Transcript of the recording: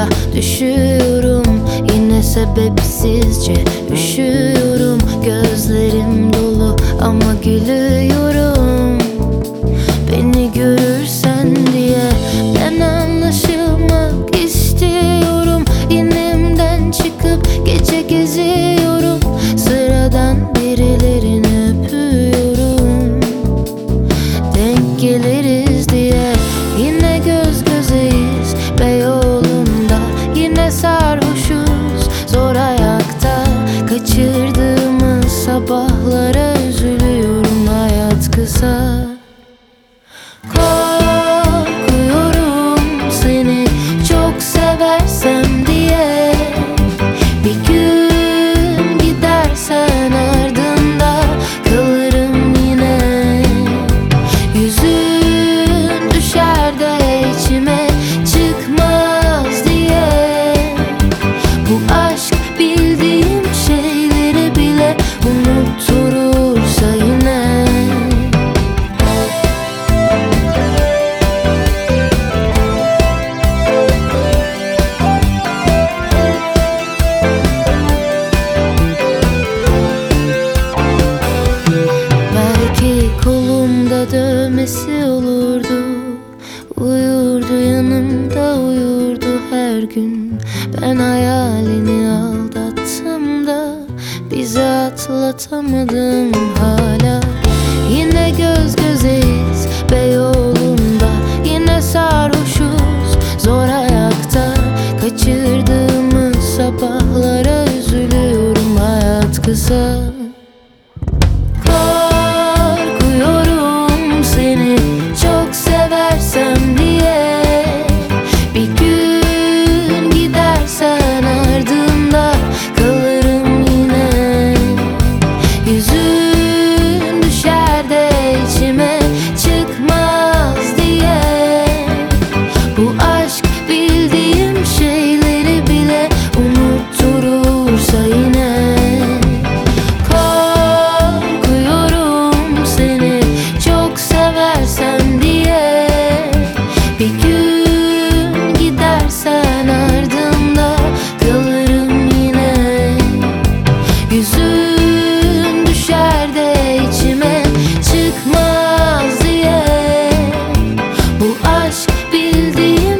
hala düşüyorum, yine sebepsizce üşüyorum. Gözlerim dolu ama gülüyorum, beni görürsen diye. Ben anlaşılmak istiyorum, inimden çıkıp gece geziyorum. Sıradan birilerini öpüyorum, denk geliriz diye. Yine göz gözeyiz Beyoğlu'nda, yine sarhoşuz zor ayakta. Kaçırdığımız sabahlara üzülüyorum, hayat kısa. Korkuyorum seni çok seversem diye. Bir gün gidersen ardında kalırım yine. Yüzün düşer de içime çıkmaz diye. Bu aşk bildiğim şeyleri bile unutturursa yine. Belki kolumda dövmesi olurdu, uyurdu yanımda, uyurdu her gün. Ben hayalini aldattım da bizi atlatamadım hala. Yine göz gözeyiz Beyoğlu'nda, yine sarhoşuz zor ayakta. Kaçırdığımız sabahlara üzülüyorum, hayat kısa. Korkuyorum seni çok seversem diye. Bir gün gidersen ardında kalırım yine. Yüzün düşer de içime çıkmaz diye. Bu aşk bildiğim şeyleri bile unutturursa yine. Korkuyorum seni çok seversem diye. Bir gün gidersen ardında kalırım yine. Yüzün düşer de içime çıkmaz diye. Bu aşk bildiğim